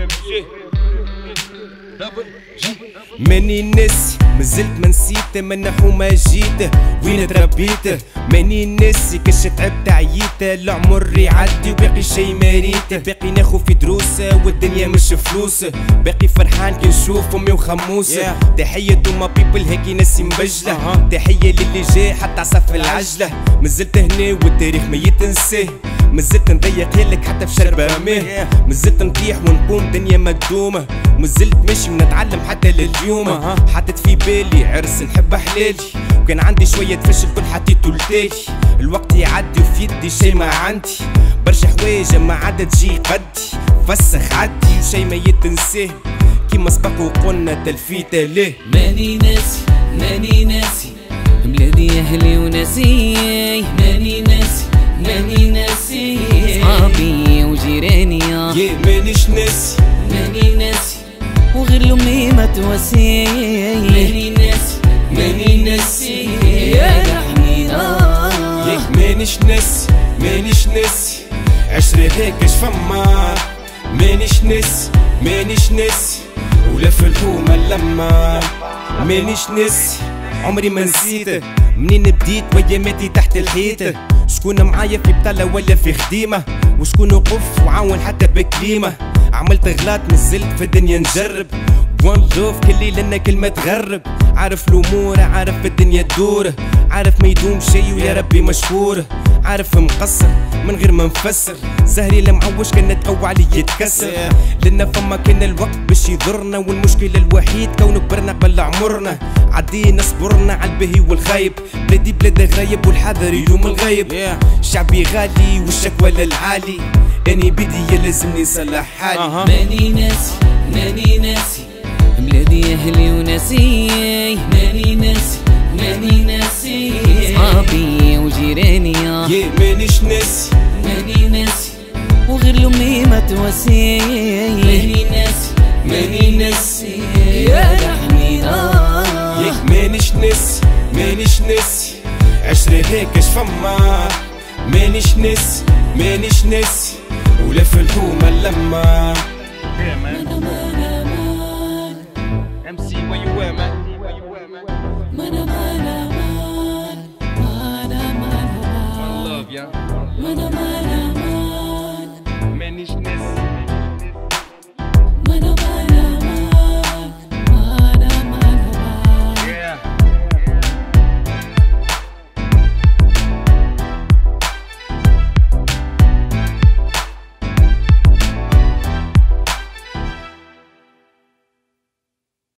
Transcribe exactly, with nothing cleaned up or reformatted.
ماني ناسي مازلت ما نسيت منح وما جيت وين تربيت. ماني ناسي كش تعبت عييت العمر يعدي وباقي شي مريت. باقي ناخو في دروس والدنيا مش فلوس. باقي فرحان كي نشوف امي وخموسه. تحية ما بيبل هيك ناسي مبجله. تحية للي جاي حتى عصف العجله. مازلت هنا والتاريخ ما يتنساه. مازلت نضيق لك حتى في شربة ماه. مازلت نطيح ونقوم دنيا مقدومة. مازلت ماشي ونتعلم حتى لليوم. حطت في بالي عرس نحب حلالي. وكان عندي شوية فشل كل حطيته لتالي. الوقت يعدي وفي يدي شي ما عندي. برشا حوايج ما عاد تجي قدي. فسخ عدي وشي ما يتنساه. كيما سبق وقلنا تلفيته ليه. ماني ناسي ماني ناسي بلادي اهلي وناسي. ماني ناسي ماني ناسي صحابي وجيراني. يا مانيش ناسي ماني ناسي وغير لامي ما تواسي. ماني ناسي ماني ناسي يا الحنينة. ياك مانيش ناسي مانيش ناسي عشرة هيك شفما. مانيش ناسي مانيش ناسي ولا في الحومة لما. مانيش ناسي عمري ما نسيت منين بديت وياماتي تحت الحيط. شكون معايا في بطلة ولا في خديمة. وشكون وقف وعاون حتى بكليمة. عملت غلط نزلت في الدنيا نجرب. وان لوف كل ليل لنا كلمة تغرب. عارف الامور عارف في الدنيا تدور. عارف ما يدوم شي ويا ربي مشكور. عارف مقصر من غير ما نفسر. زهري المعوش كان نتقوى علي يتكسر. لنا فما كان الوقت باش يضرنا. والمشكلة الوحيد كون كبرنا قبل عمرنا. عدينا صبرنا على البهي والخايب. بلادي بلاد غايب والحذر يوم الغايب. شعبي غالي والشكوى للعالي. اني بدي لازمني نصلح حالي. ماني ناسي ماني ناسي بلادي اهلي وناسي. ماني ناسي ماني ناسي صحابي وجيراني. يا مانيش ناسي ماني ناسي وغير لامي ما تواسي. ماني ناسي ماني ناسي يا الحنينة. ياك مانيش ناسي مانيش ناسي عشرة هيك شفما. مانيش ناسي مانيش ناسي ولا في الحومة لما. M C